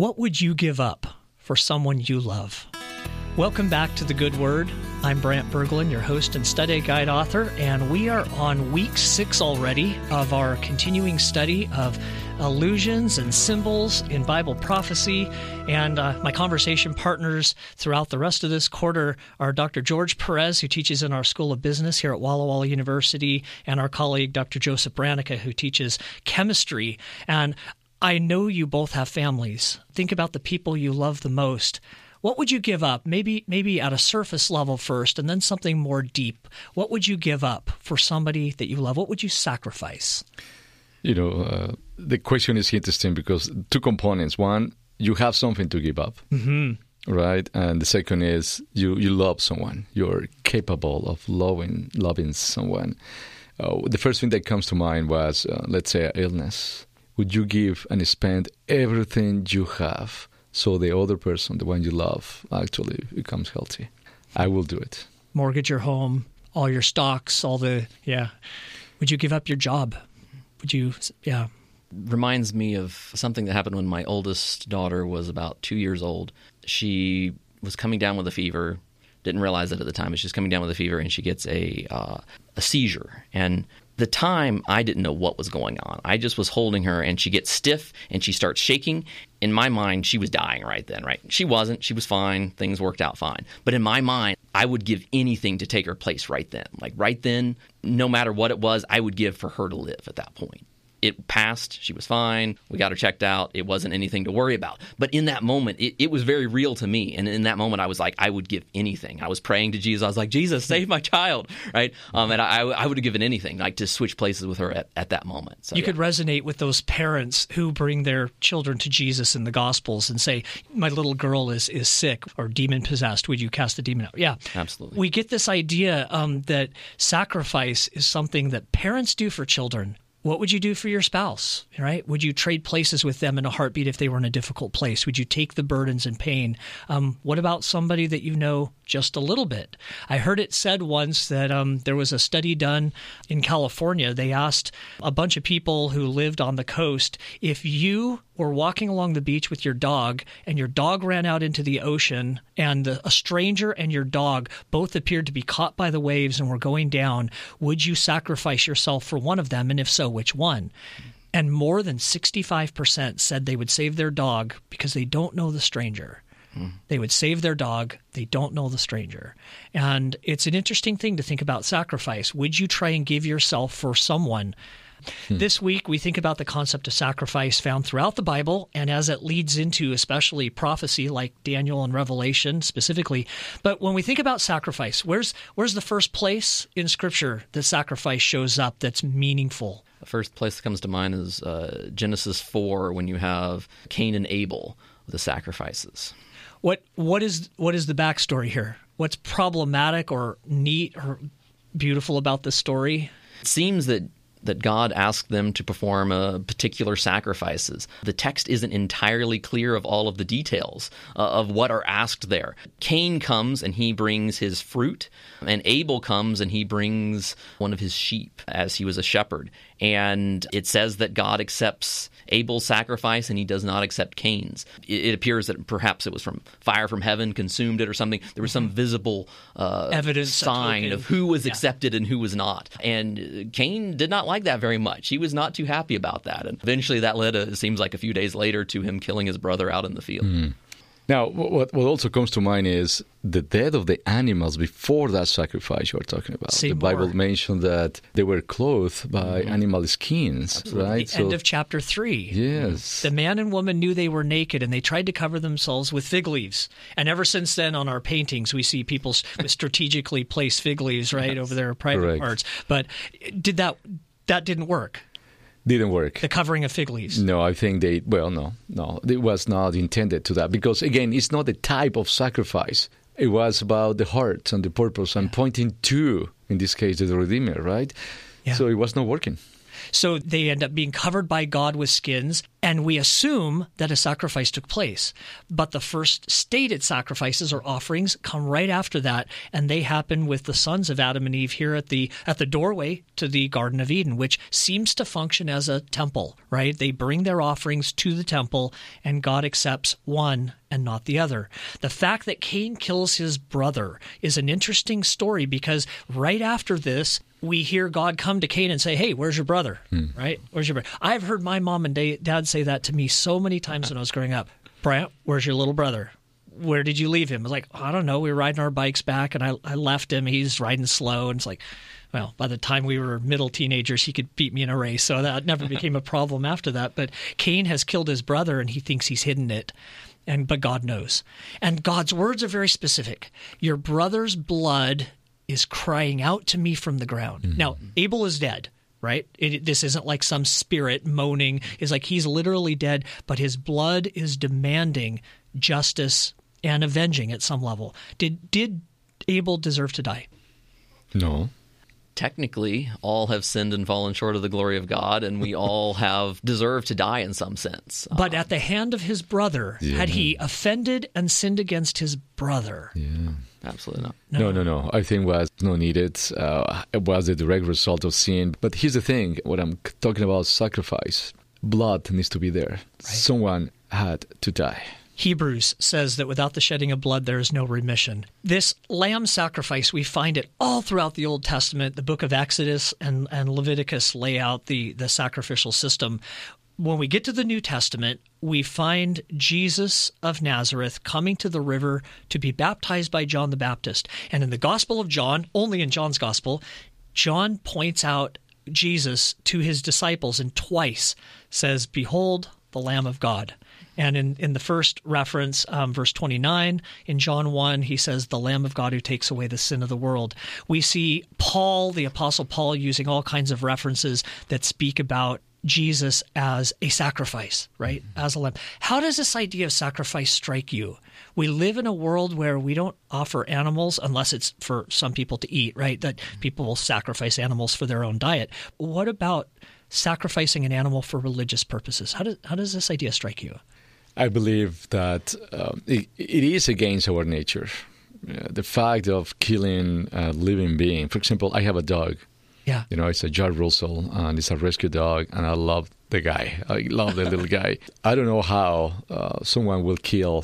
What would you give up for someone you love? Welcome back to The Good Word. I'm Brant Berglund, your host and study guide author, and we are on week 6 already of our continuing study of allusions and symbols in Bible prophecy. And my conversation partners throughout the rest of this quarter are Dr. George Perez, who teaches in our School of Business here at Walla Walla University, and our colleague, Dr. Joseph Branica, who teaches chemistry. And I know you both have families. Think about the people you love the most. What would you give up? Maybe at a surface level first, and then something more deep. What would you give up for somebody that you love? What would you sacrifice? The question is interesting because 2 components. One, you have something to give up, right? And the second is you love someone. You're capable of loving someone. The first thing that comes to mind was, let's say, an illness. Would you give and spend everything you have so the other person, the one you love, actually becomes healthy? I will do it. Mortgage your home, all your stocks, Would you give up your job? Would you, Reminds me of something that happened when my oldest daughter was about 2 years old. She was coming down with a fever, didn't realize it at the time, but she was coming down with a fever, and she gets a seizure. And the time, I didn't know what was going on. I just was holding her, and she gets stiff, and she starts shaking. In my mind, she was dying right then, right? She wasn't. She was fine. Things worked out fine. But in my mind, I would give anything to take her place right then. Like right then, no matter what it was, I would give for her to live at that point. It passed. She was fine. We got her checked out. It wasn't anything to worry about. But in that moment, it was very real to me. And in that moment, I was like, I would give anything. I was praying to Jesus. I was like, Jesus, save my child, right? And I would have given anything, like to switch places with her at that moment. So, you could resonate with those parents who bring their children to Jesus in the Gospels and say, my little girl is sick or demon-possessed. Would you cast the demon out? Yeah. Absolutely. We get this idea that sacrifice is something that parents do for children. What would you do for your spouse, right? Would you trade places with them in a heartbeat if they were in a difficult place? Would you take the burdens and pain? What about somebody that you know just a little bit? I heard it said once that there was a study done in California. They asked a bunch of people who lived on the coast, if you were walking along the beach with your dog and your dog ran out into the ocean and a stranger and your dog both appeared to be caught by the waves and were going down, would you sacrifice yourself for one of them? And if so, which one? And more than 65% said they would save their dog because they don't know the stranger. They would save their dog. They don't know the stranger. And it's an interesting thing to think about sacrifice. Would you try and give yourself for someone? This week, we think about the concept of sacrifice found throughout the Bible and as it leads into especially prophecy like Daniel and Revelation specifically. But when we think about sacrifice, where's the first place in Scripture that sacrifice shows up that's meaningful? The first place that comes to mind is Genesis 4, when you have Cain and Abel, the sacrifices. What is the backstory here? What's problematic or neat or beautiful about the story? It seems that God asked them to perform particular sacrifices. The text isn't entirely clear of all of the details of what are asked there. Cain comes and he brings his fruit, and Abel comes and he brings one of his sheep as he was a shepherd. And it says that God accepts Abel's sacrifice and he does not accept Cain's. It appears that perhaps it was from fire from heaven, consumed it or something. There was some visible evidence sign of who was accepted and who was not. And Cain did not like that very much. He was not too happy about that. And eventually that led, it seems like a few days later, to him killing his brother out in the field. Now, what also comes to mind is the death of the animals before that sacrifice you are talking about. The Bible mentioned that they were clothed by animal skins, Absolutely. Right? The end of chapter 3. Yes. The man and woman knew they were naked, and they tried to cover themselves with fig leaves. And ever since then, on our paintings, we see people strategically place fig leaves right over their private parts. But that didn't work? Didn't work. The covering of fig leaves. No, I think no. It was not intended to that. Because, again, it's not the type of sacrifice. It was about the heart and the purpose and pointing to, in this case, the Redeemer, right? Yeah. So it was not working. So they end up being covered by God with skins. And we assume that a sacrifice took place. But the first stated sacrifices or offerings come right after that, and they happen with the sons of Adam and Eve here at the doorway to the Garden of Eden, which seems to function as a temple, right? They bring their offerings to the temple, and God accepts one and not the other. The fact that Cain kills his brother is an interesting story, because right after this, we hear God come to Cain and say, hey, where's your brother? Right? Where's your brother? I've heard my mom and dad say that to me so many times when I was growing up. Brant, where's your little brother? Where did you leave him? I was like, I don't know. We were riding our bikes back, and I left him. He's riding slow. And it's like, well, by the time we were middle teenagers, he could beat me in a race. So that never became a problem after that. But Cain has killed his brother, and he thinks he's hidden it. But God knows. And God's words are very specific. Your brother's blood is crying out to me from the ground. Now, Abel is dead, right? This isn't like some spirit moaning. It's like he's literally dead, but his blood is demanding justice and avenging at some level. Did Abel deserve to die? No. Technically, all have sinned and fallen short of the glory of God, and we all have deserved to die in some sense. But at the hand of his brother, had he offended and sinned against his brother? Yeah. Absolutely not. No. I think was not needed. It was a direct result of sin. But here's the thing. When I'm talking about sacrifice, blood needs to be there. Right. Someone had to die. Hebrews says that without the shedding of blood, there is no remission. This lamb sacrifice, we find it all throughout the Old Testament. The book of Exodus and Leviticus lay out the sacrificial system. When we get to the New Testament, we find Jesus of Nazareth coming to the river to be baptized by John the Baptist. And in the Gospel of John, only in John's Gospel, John points out Jesus to his disciples and twice says, "Behold, the Lamb of God." And in the first reference, verse 29, in John 1, he says, "The Lamb of God who takes away the sin of the world." We see Paul, the Apostle Paul, using all kinds of references that speak about Jesus as a sacrifice, right? As a lamb. How does this idea of sacrifice strike you? We live in a world where we don't offer animals unless it's for some people to eat, right? That people will sacrifice animals for their own diet. What about sacrificing an animal for religious purposes? How does this idea strike you? I believe that it is against our nature. The fact of killing a living being. For example, I have a dog. Yeah. It's a Jack Russell, and it's a rescue dog, and I love the guy. I love the little guy. I don't know how someone will kill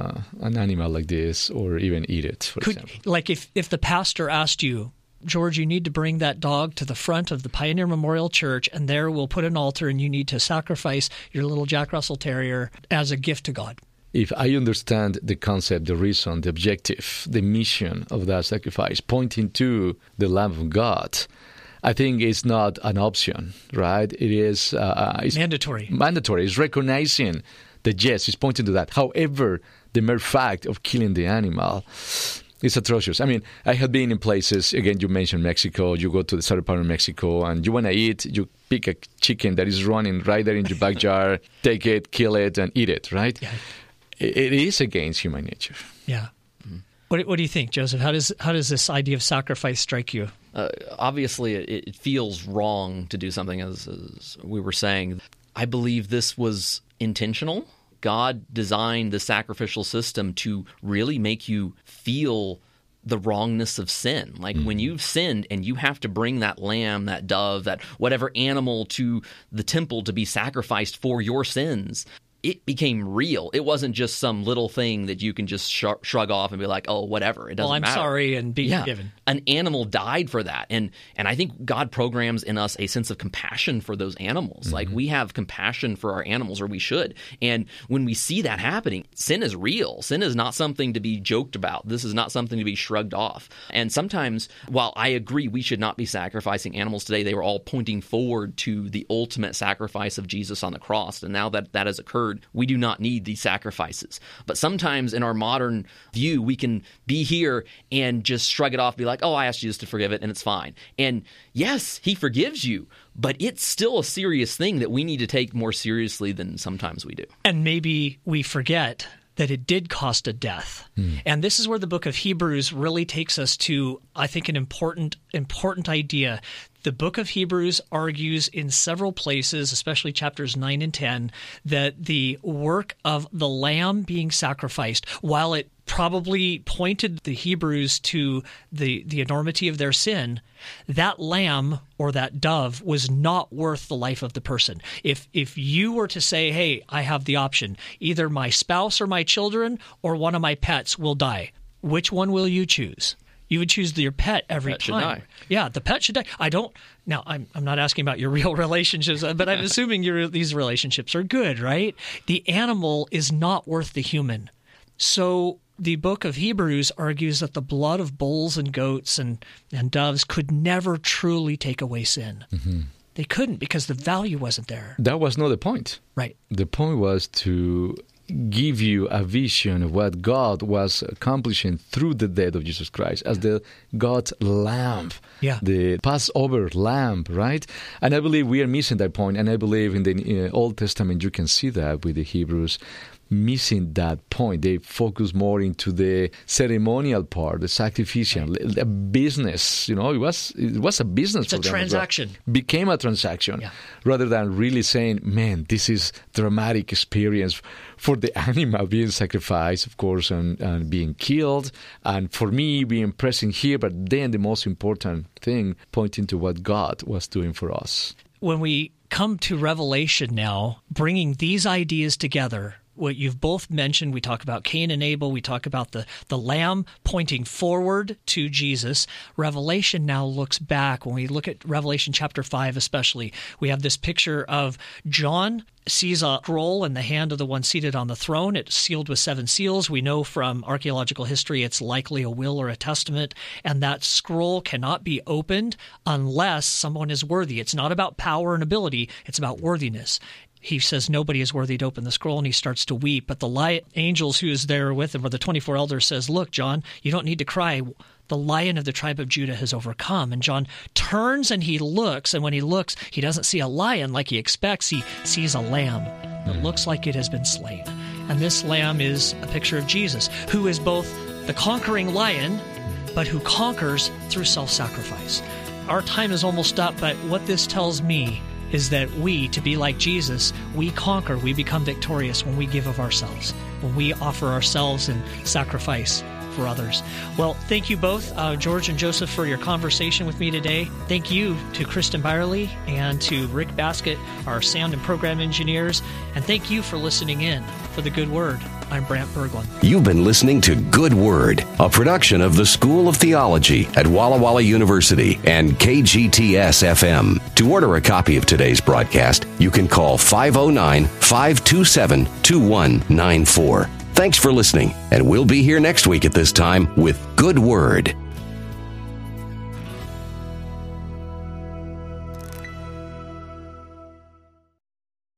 an animal like this or even eat it, for example. Like if the pastor asked you, "George, you need to bring that dog to the front of the Pioneer Memorial Church, and there we'll put an altar, and you need to sacrifice your little Jack Russell Terrier as a gift to God." If I understand the concept, the reason, the objective, the mission of that sacrifice, pointing to the Lamb of God, I think it's not an option, right? It is it's mandatory. Mandatory. It's recognizing that, yes, it's pointing to that. However, the mere fact of killing the animal is atrocious. I mean, I have been in places, again, you mentioned Mexico, you go to the southern part of Mexico, and you want to eat, you pick a chicken that is running right there in your backyard, take it, kill it, and eat it, right? Yeah. It is against human nature. Yeah. What do you think, Joseph? How does this idea of sacrifice strike you? Obviously, it feels wrong to do something, as we were saying. I believe this was intentional. God designed the sacrificial system to really make you feel the wrongness of sin. Like when you've sinned and you have to bring that lamb, that dove, that whatever animal to the temple to be sacrificed for your sins, it became real. It wasn't just some little thing that you can just shrug off and be like, oh, whatever. It doesn't matter. Sorry and be forgiven. An animal died for that. And I think God programs in us a sense of compassion for those animals. Like we have compassion for our animals, or we should. And when we see that happening, sin is real. Sin is not something to be joked about. This is not something to be shrugged off. And sometimes, while I agree we should not be sacrificing animals today, they were all pointing forward to the ultimate sacrifice of Jesus on the cross. And now that that has occurred, we do not need these sacrifices. But sometimes in our modern view, we can be here and just shrug it off, be like, oh, I asked Jesus to forgive it, and it's fine. And yes, he forgives you, but it's still a serious thing that we need to take more seriously than sometimes we do. And maybe we forget that it did cost a death. And this is where the book of Hebrews really takes us to, I think, an important idea. The book of Hebrews argues in several places, especially chapters 9 and 10, that the work of the lamb being sacrificed, while it probably pointed the Hebrews to the enormity of their sin, that lamb or that dove was not worth the life of the person. If you were to say, hey, I have the option, either my spouse or my children or one of my pets will die, which one will you choose? You would choose your pet every time. Should die. Yeah, the pet should die. Now, I'm not asking about your real relationships, but I'm assuming these relationships are good, right? The animal is not worth the human. So the book of Hebrews argues that the blood of bulls and goats and doves could never truly take away sin. Mm-hmm. They couldn't because the value wasn't there. That was not the point. Right. The point was to give you a vision of what God was accomplishing through the death of Jesus Christ as the God's lamb, the Passover lamb, right? And I believe we are missing that point. And I believe in the Old Testament you can see that with the Hebrews missing that point. They focus more into the ceremonial part, the sacrificial, the business. It was a business. It's for them. It's a transaction. Became a transaction, rather than really saying, "Man, this is dramatic experience for the animal being sacrificed, of course, and being killed, and for me being present here." But then the most important thing, pointing to what God was doing for us. When we come to Revelation now, bringing these ideas together. What you've both mentioned, we talk about Cain and Abel, we talk about the lamb pointing forward to Jesus. Revelation now looks back. When we look at Revelation chapter 5 especially, we have this picture of John sees a scroll in the hand of the one seated on the throne. It's sealed with 7 seals. We know from archaeological history it's likely a will or a testament, and that scroll cannot be opened unless someone is worthy. It's not about power and ability, it's about worthiness. He says nobody is worthy to open the scroll, and he starts to weep. But the angels who is there with him, or the 24 elders, says, look, John, you don't need to cry. The Lion of the tribe of Judah has overcome. And John turns and he looks, and when he looks, he doesn't see a lion like he expects. He sees a lamb that looks like it has been slain. And this lamb is a picture of Jesus, who is both the conquering lion, but who conquers through self-sacrifice. Our time is almost up, but what this tells me is that we, to be like Jesus, we conquer, we become victorious when we give of ourselves, when we offer ourselves in sacrifice for others. Well, thank you both, George and Joseph, for your conversation with me today. Thank you to Kristen Byerly and to Rick Baskett, our sound and program engineers. And thank you for listening in. For The Good Word, I'm Brant Berglund. You've been listening to Good Word, a production of the School of Theology at Walla Walla University and KGTS-FM. To order a copy of today's broadcast, you can call 509-527-2194. Thanks for listening, and we'll be here next week at this time with Good Word.